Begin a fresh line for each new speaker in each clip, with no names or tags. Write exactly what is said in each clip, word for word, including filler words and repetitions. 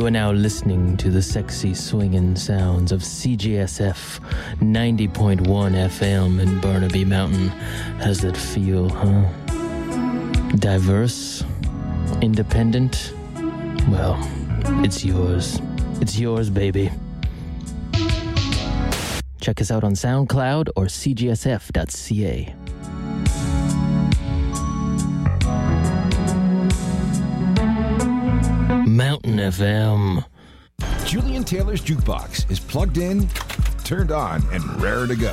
are now listening to the sexy swinging sounds of C J S F ninety point one F M in Burnaby Mountain. How's that feel, huh? Diverse? Independent? Well, it's yours. It's yours, baby. Check us out on SoundCloud or c g s f dot c a. Mountain F M.
Julian Taylor's Jukebox is plugged in, turned on, and raring to go.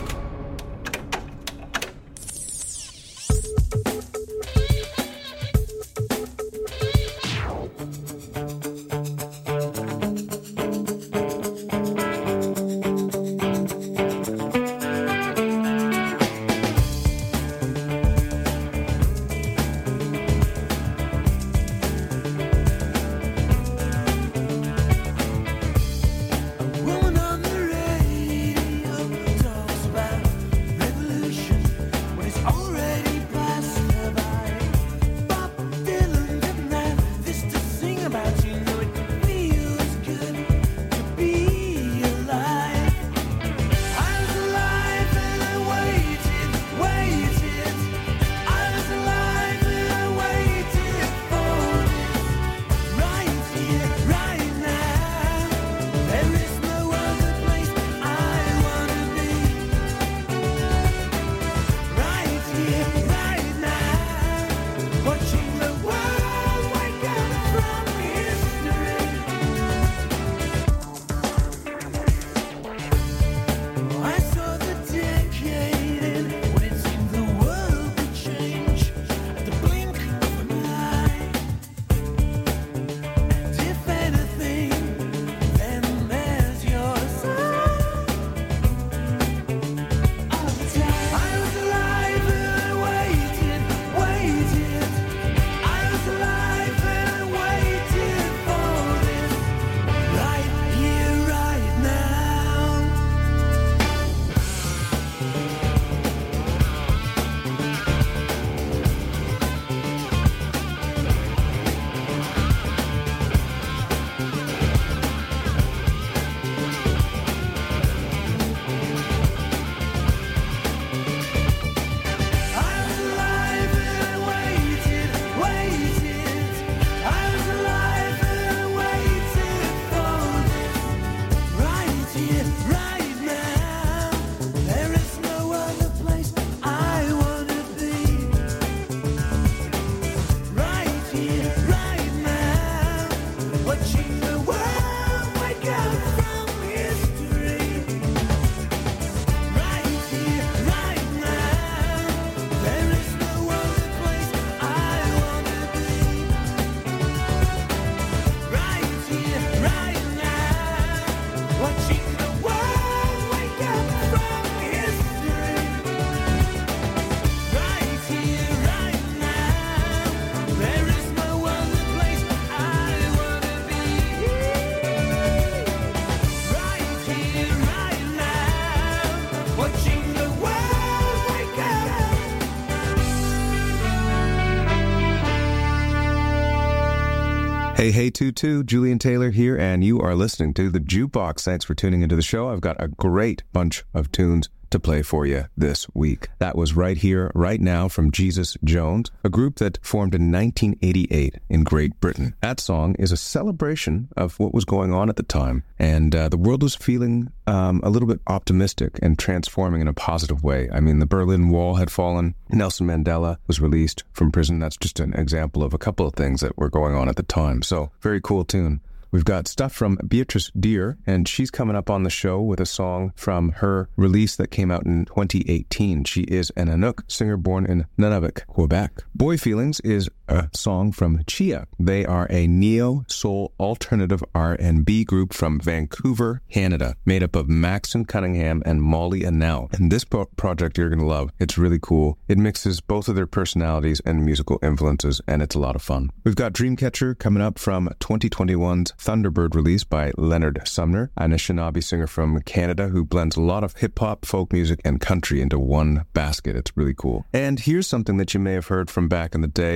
Hey, hey, Tutu, Julian Taylor here, and you are listening to The Jukebox. Thanks for tuning into the show. I've got a great bunch of tunes to play for you this week. That was Right Here, Right Now from Jesus Jones, a group that formed in nineteen eighty-eight in Great Britain. That song is a celebration of what was going on at the time, and uh, the world was feeling um, a little bit optimistic and transforming in a positive way. I mean, the Berlin Wall had fallen. Nelson Mandela was released from prison. That's just an example of a couple of things that were going on at the time. So, very cool tune. We've got stuff from Beatrice Deer, and she's coming up on the show with a song from her release that came out in twenty eighteen. She is an Inuk singer born in Nunavut, Quebec. Boy Feelings is a song from Chia. They are a neo-soul alternative R and B group from Vancouver, Canada, made up of Maxon Cunningham and Molly Annell. And this pro- project you're going to love. It's really cool. It mixes both of their personalities and musical influences, and it's a lot of fun. We've got Dreamcatcher coming up from twenty twenty-one's Thunderbird release by Leonard Sumner, an Anishinaabe singer from Canada who blends a lot of hip-hop, folk music, and country into one basket. It's really cool. And here's something that you may have heard from back in the day. nineteen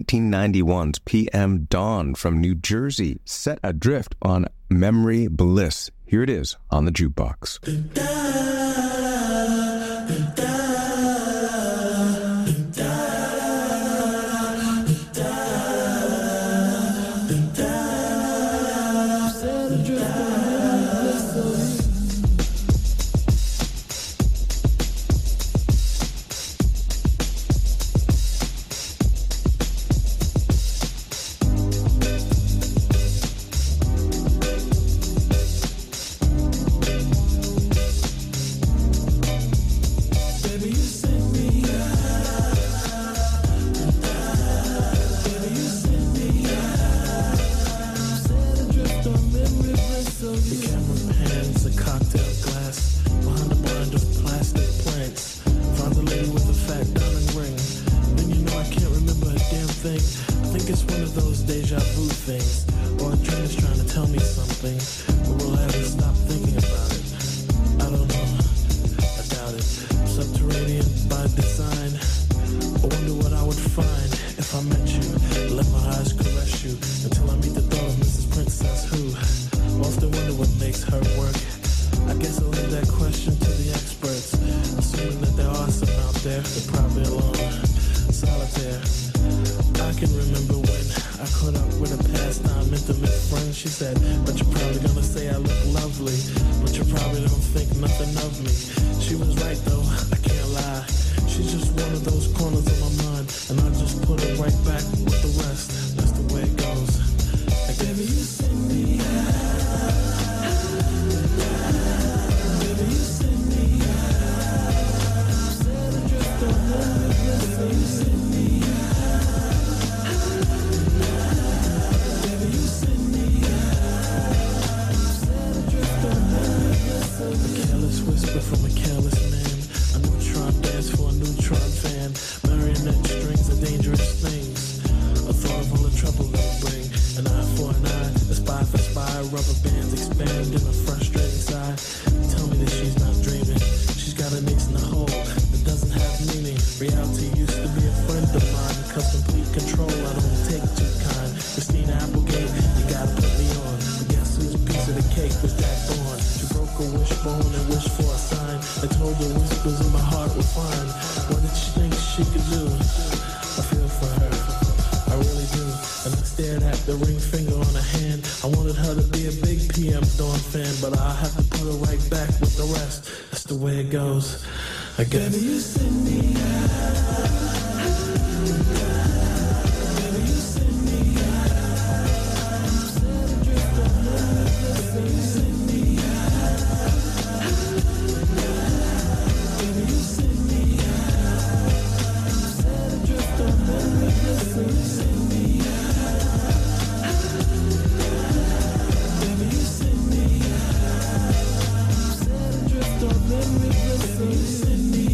nineteen ninety-one's P M Dawn from New Jersey, set adrift on Memory Bliss. Here it is on the Jukebox.
I guess. Baby, you send me out. Baby, you send me out. Set adrift on love. Baby, you send me out. Baby, you send me out. Set adrift on love. Baby, you send me out. Baby, you send me out. Set adrift on memory. Baby, you send me.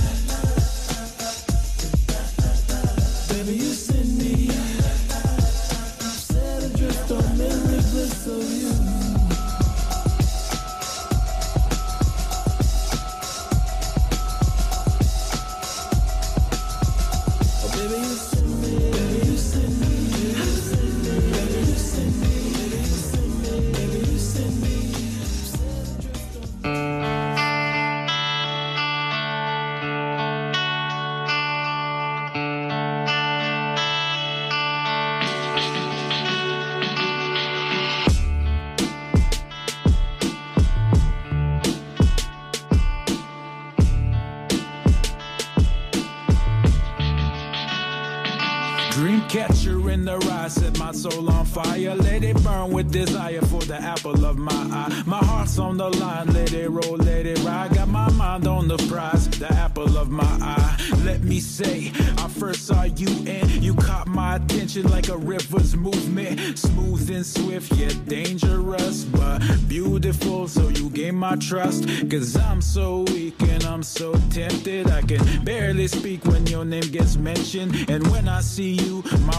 Dreamcatcher in the ride, set my soul on fire. Let it burn with desire for the apple of my eye. My heart's on the line, let it roll, let it ride. Got my mind on the prize, the apple of my eye. Let me say, I first saw you and you caught my attention like a river's movement. Smooth and swift, yet dangerous, but beautiful, so you gain my trust. Cause I'm so weak and I'm so tempted. I can barely speak when your name gets mentioned. And when I see you, my world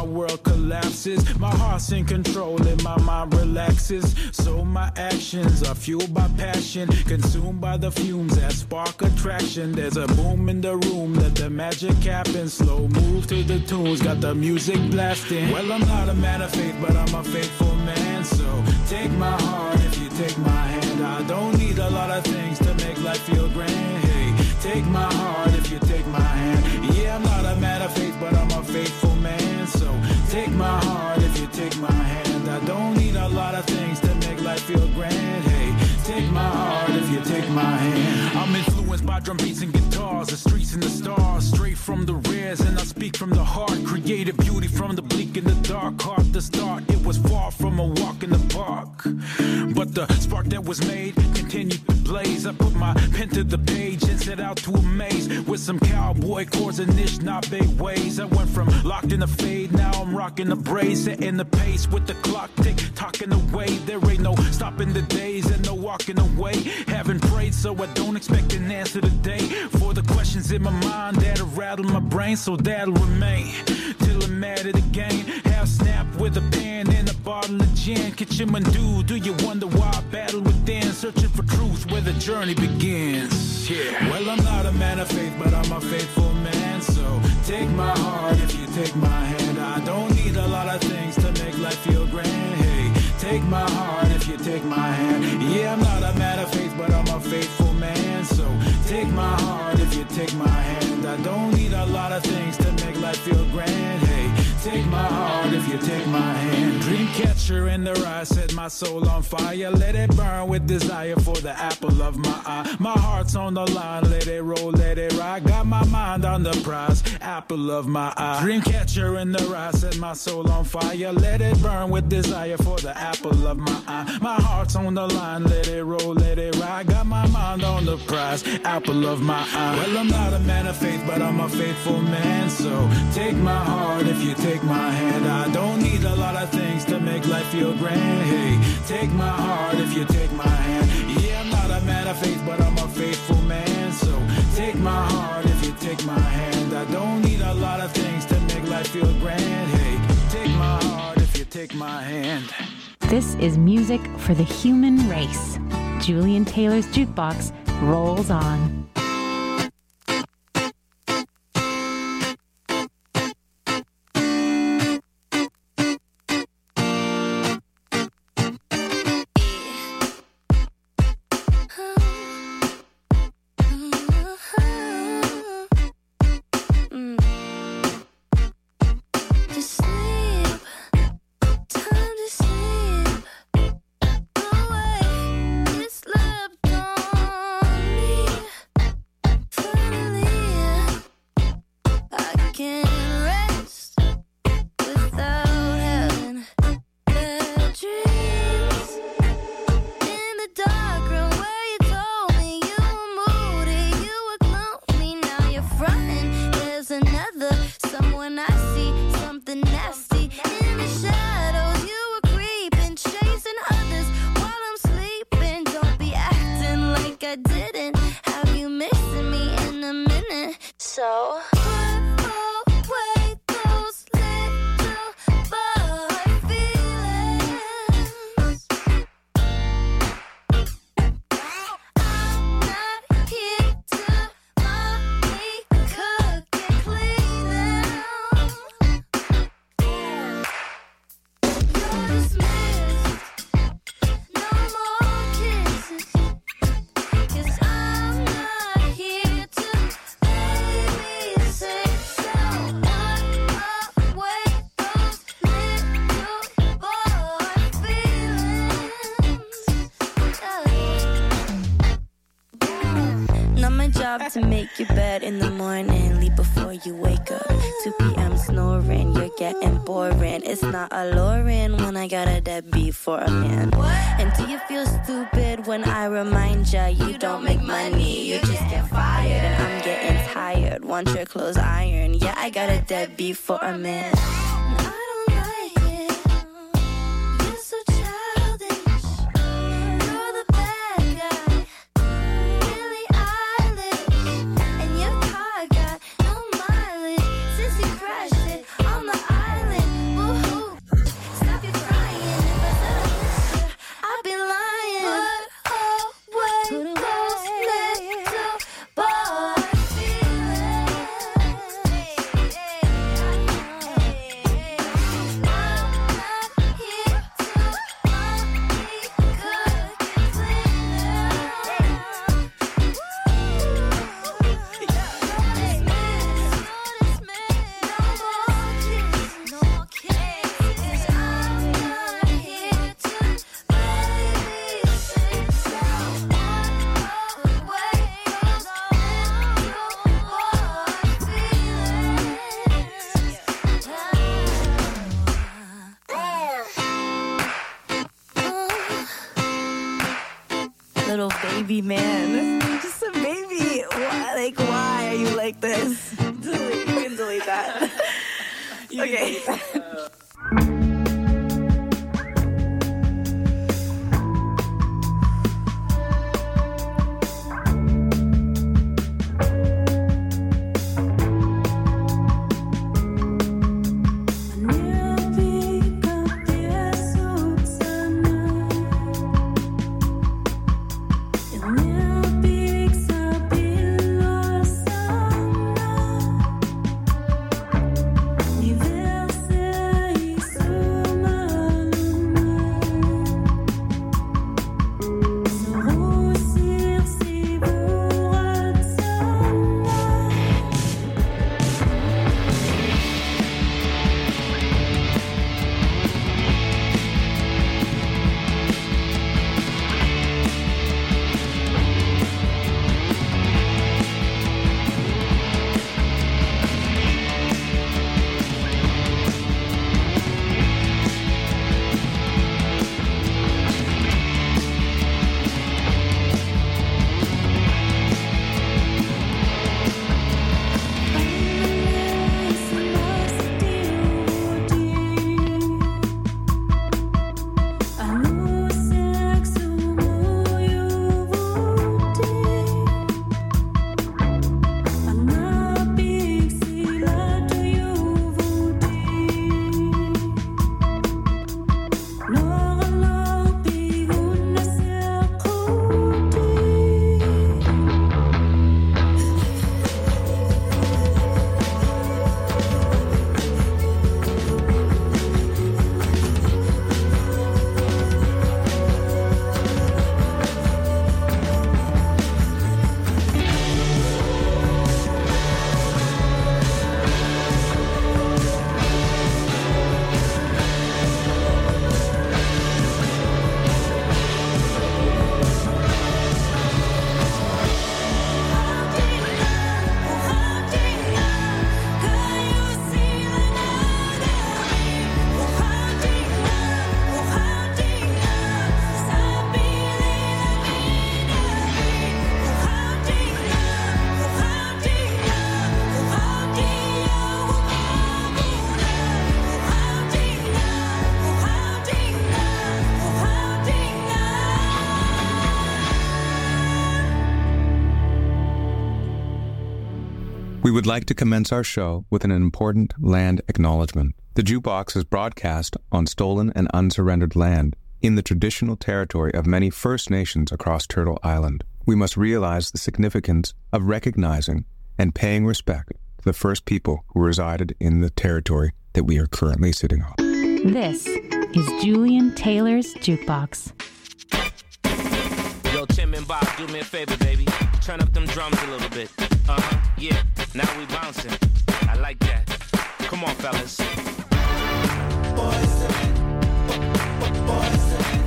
collapses. My heart's in control and my mind relaxes. So my actions are fueled by passion, consumed by the fumes that spark attraction. There's a boom in the room, let the magic happen. Slow move to the tunes, got the music blasting. Well, I'm not a man of faith, but I'm a faithful man. So take my heart if you take my hand. I don't need a lot of things to make life feel grand. Hey, take my heart if you take my hand. Yeah, I'm not a man of faith, but I'm a faithful man. So take my heart if you take my hand. I don't need a lot of things to make life feel grand. Hey, take my heart if you take my hand. I'm influenced by drum beats and guitars, the streets and the stars, straight from the rares, and I speak from the heart. Creative beauty from the bleak and the dark. Hard to start, it was far from a walk in the park, but the spark that was made continued to blaze. I put my pen to the page and set out to amaze with some cowboy chords and Anishinaabe ways. I went from locked in the fade, now I'm rocking the braids, setting the pace with the clock tick tocking away. There ain't no stopping the days and no walking away. Haven't prayed, so I don't expect an answer today for the questions in my mind that'll rattle my brain. So that'll remain till I'm mad at the game. Half snap with a pen and a bottle of gin. Kitchen Mandu, do you wonder why I battle within, searching for truth where the journey begins? Yeah. Well, I'm not a man of faith, but I'm a faithful man. So take my heart if you take my hand. I don't need a lot of things to make life feel grand. Hey, take my heart if you take my hand. Yeah, I'm not a man of faith, but I'm a faithful man. So take my heart if you take my hand. I don't need a lot of things to make life feel grand. Hey, take my heart if you take my hand. Dreamcatcher in the eye, set my soul on fire. Let it burn with desire for the apple of my eye. My heart's on the line, let it roll, let it ride. Got my mind on the prize, apple of my eye. Dreamcatcher in the eye, set my soul on fire. Let it burn with desire for the apple of my eye. My heart's on the line, let it roll, let it ride. Got my mind on the prize, apple of my eye. Well, I'm not a man of faith, but I'm a faithful man. So take my heart if you take my hand. I don't need a lot of things to make life feel grand. Hey, take my heart if you take my hand. Yeah, I'm not a man of faith, but I'm a faithful man. So take my heart if you take my hand. I don't need a lot of things to make life feel grand. Hey, take my heart if you take my hand.
This is music for the human race. Julian Taylor's Jukebox rolls on.
To make your bed in the morning, leave before you wake up. two p.m. snoring, you're getting boring. It's not alluring when I got a deadbeat for a man. And do you feel stupid when I remind ya you don't make money, you just get fired? And I'm getting tired, want your clothes iron. Yeah, I got a deadbeat for a man.
Ooh.
little baby man. You're just a baby. Why, like, why are you like this? Delete. You can delete that. Okay.
We would like to commence our show with an important land acknowledgement. The Jukebox is broadcast on stolen and unsurrendered land in the traditional territory of many First Nations across Turtle Island. We must realize the significance of recognizing and paying respect to the first people who resided in the territory that we are currently sitting on.
This is Julian Taylor's Jukebox.
Yo, Tim and Bob, do me a favor, baby. Turn up them drums a little bit. Uh-huh, yeah. Now we bouncing. I like that. Come on, fellas. Boys, boys,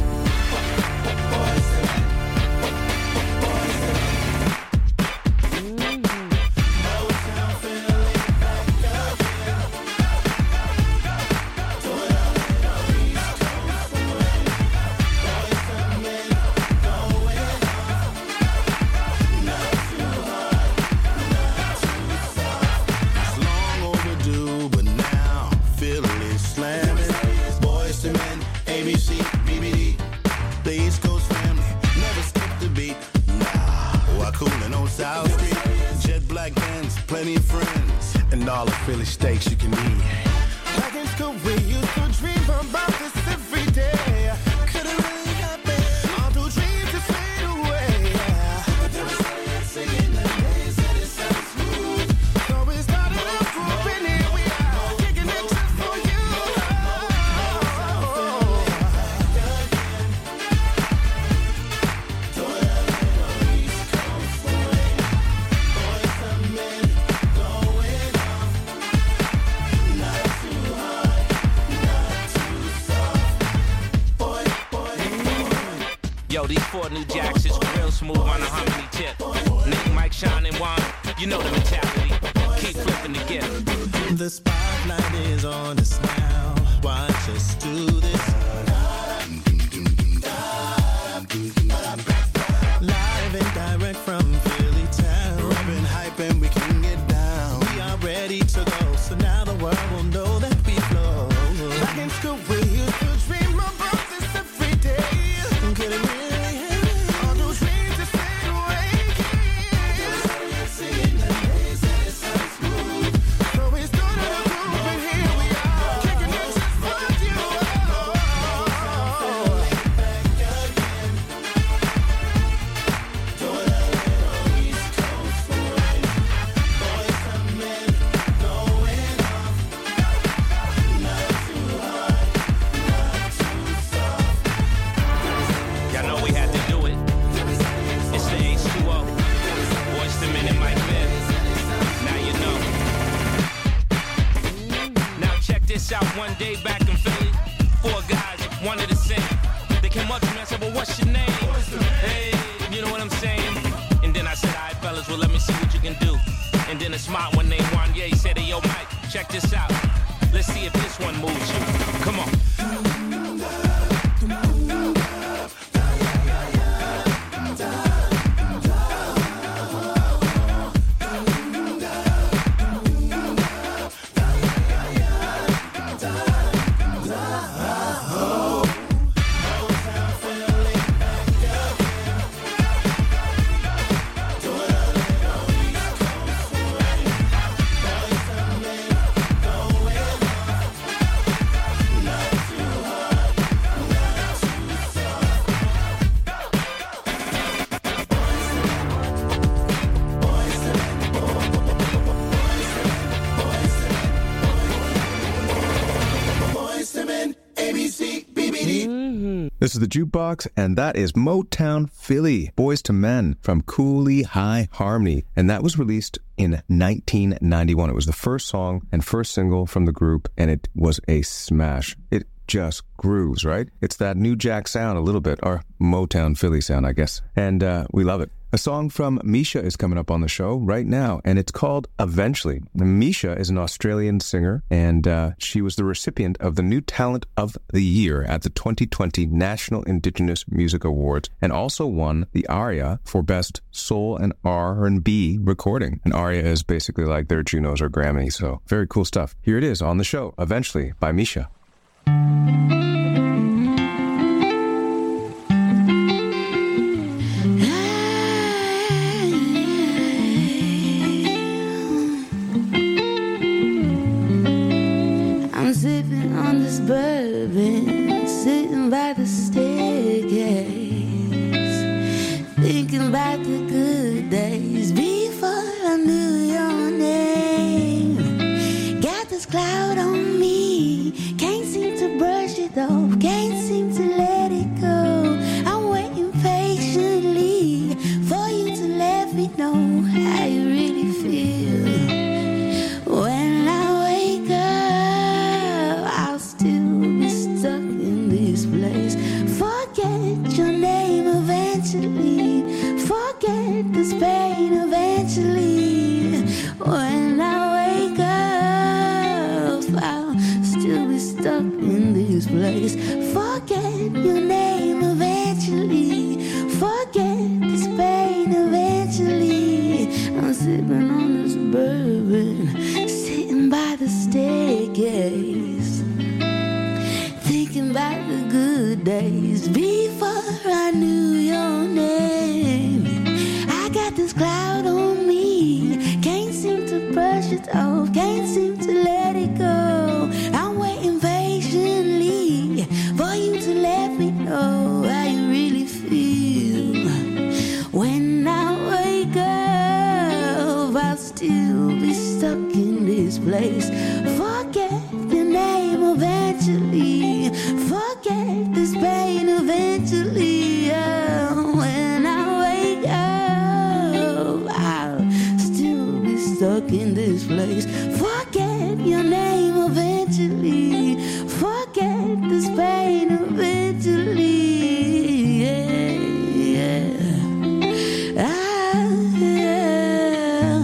plenty of friends, and all the Philly steaks you can eat. Back in school, we used to dream about this every day. Couldn't really happen. All those dreams just fade away. But there was singing the days that it sounds smooth. So we started a group and here we are, kicking it just for you.
Yo, these four new jacks is real smooth on a harmony tip. Nick, Mike, Sean, and Juan, you know the mentality. Keep flipping the gift.
The spotlight is on us now. Watch us do this.
in the spot when they won. Yeah, he said, hey, yo, Mike, check this out. Let's see if this one moves you. Come on.
This is the Jukebox, and that is Motown Philly, Boys to Men from Cooley High Harmony. And that was released in nineteen ninety-one. It was the first song and first single from the group, and it was a smash. It just grooves, right? It's that New Jack sound a little bit, or Motown Philly sound, I guess. And uh, we love it. A song from Misha is coming up on the show right now, and it's called Eventually. Misha is an Australian singer, and uh, she was the recipient of the New Talent of the Year at the twenty twenty National Indigenous Music Awards, and also won the ARIA for Best Soul and R and B Recording. And ARIA is basically like their Junos or Grammys, so very cool stuff. Here it is on the show, Eventually, by Misha.
Sipping on this bourbon, sitting by the staircase, thinking about the good days before I knew your name. Got this cloud on me, can't seem to brush it off, can't seem to let it go. I'm waiting patiently for you to let me know how you really feel. When I wake up, forget your name eventually, forget this pain eventually. When I wake up, I'll still be stuck in this place. Forget your name eventually, forget this pain eventually. I'm sipping on this bourbon, sitting by the staircase, thinking about the good days before I knew your name. I got this cloud on me, can't seem to brush it off, can't seem to let it go. I'm waiting patiently for you to let me know how you really feel. When I wake up, I'll still be stuck in this place. Forget your name eventually, forget this pain eventually. Oh, when I wake up, I'll still be stuck in this place. Forget your name eventually, forget this pain eventually. Yeah, yeah. Ah, yeah.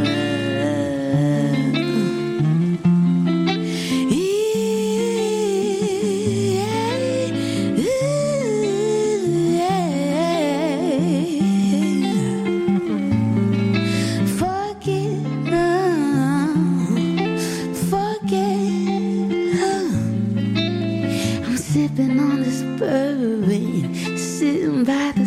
Sipping on this bourbon, sitting by the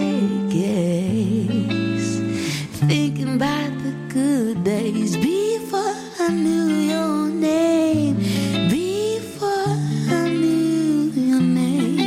staircase, thinking about the good days before I knew your name, before I knew your name.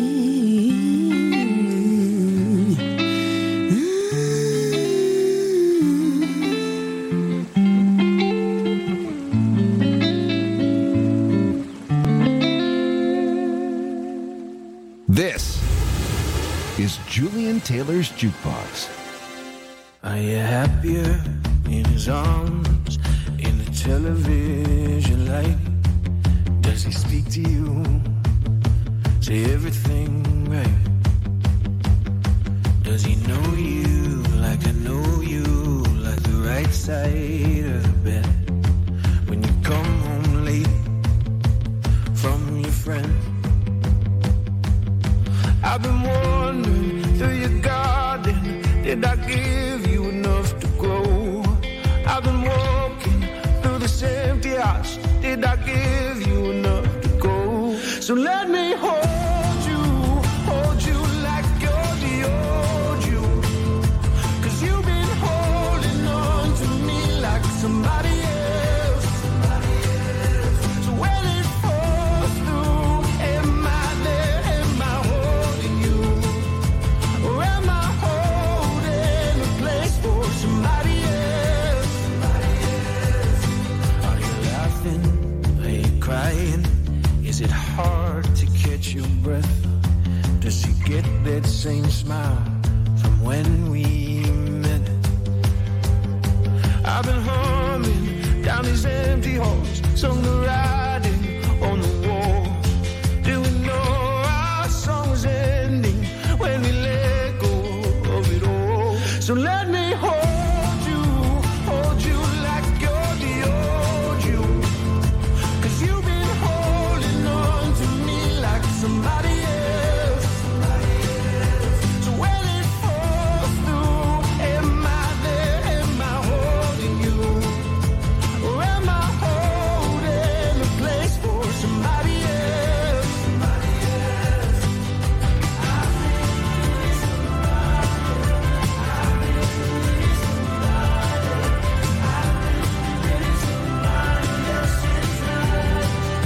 This is Julian Taylor's Jukebox.
Are you happier in his arms, in the television light? Does he speak to you? Say everything right? Does he know you like I know you, like the right side
I've been wandering through your garden. Did I give you enough to grow? I've been walking through this empty house. Did I give you enough to go? So let me hold you, hold you like you're the old you. 'Cause you've been holding on to me like somebody else. Somebody else. So when it falls through, am I there? Am I holding you? Or am I holding a place for somebody else? Somebody else. Are you laughing? Are you crying? Is it hard to catch your breath? Does you get that same smile from when we met? I've been humming down these empty halls, sung the writing on the wall. Do we know our song was ending when we let go of it all? So let me hold you, hold you like you're the old you. 'Cause you've been holding on to me like somebody else. Somebody else. So when it falls through, am I there? Am I holding you? Or am I holding a place for somebody else? Somebody else. I've been somebody. I've been somebody. I've been somebody else since then.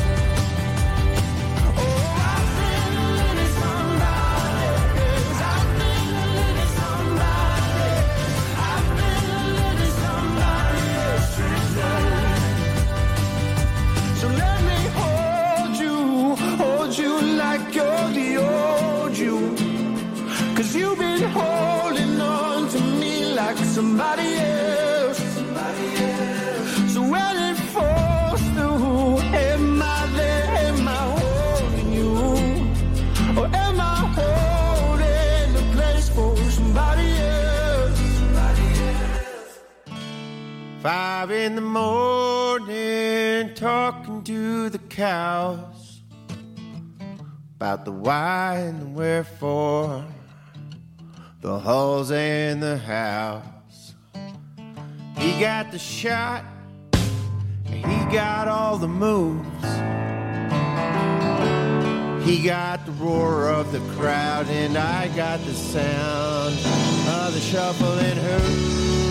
Oh, I've been a little somebody. 'Cause I've been a little somebody. I've been a little somebody else since then. So let me hold you, hold you like you're the old you. 'Cause you've been holding on to me like somebody else. Somebody else. So when it falls through, am I there? Am I holding you? Or am I holding a place for somebody else? Somebody else. Five in the morning, talking to the cows about the why and the wherefore, the holes in the house. He got the shot, and he got all the moves. He got the roar of the crowd, and I got the sound of the shuffling hooves.